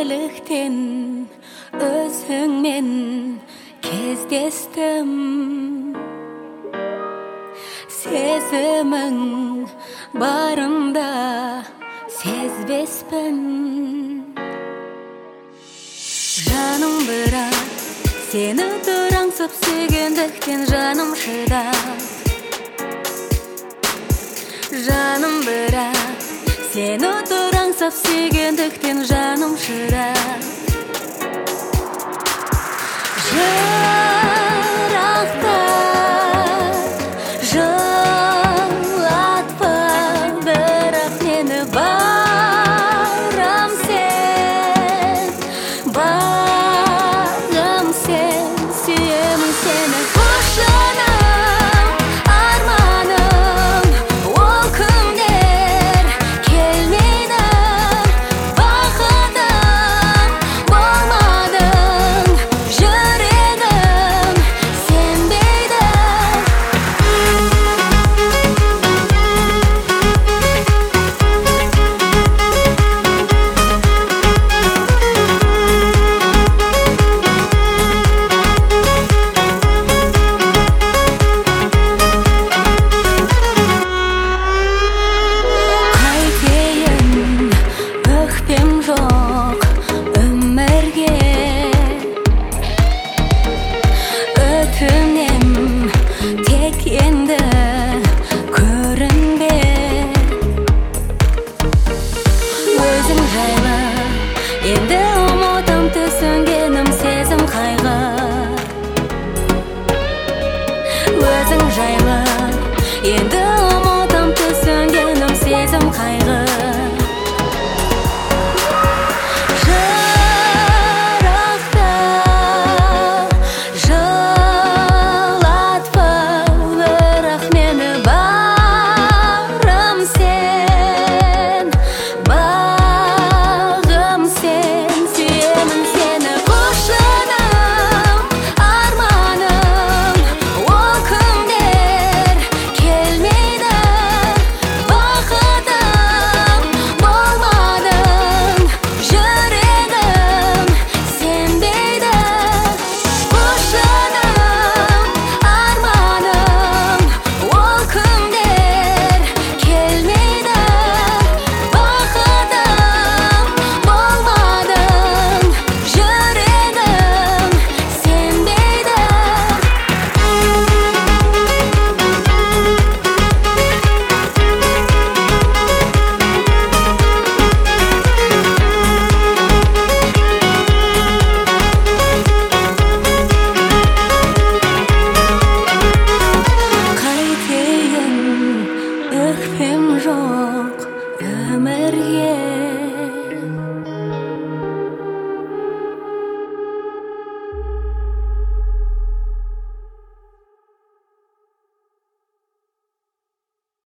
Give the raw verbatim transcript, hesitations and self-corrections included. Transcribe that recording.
Nеліктен өзіңмен кездестім, сезімің барында сезбеспін. Жаным бірақ сені тұраңсып сүйгендіктен жаным шыдап. Жаным бірақ сені тұраңсып сүйгендіктен жаным шыдап. Жырақта жылатпа, бірақ мені барам сен, бағым сен, сүйемін сені. Құшаным, арманым, ол күндер келмейді, бақытым болмадың, жүрегім сенбейді. Қайтейін, өкпем жоқ өмірге, өтінем тек енді көрінбе. Өзің жайлы енді ұмытам, түсінгенім сезім қайғы. Өзің жайлы енді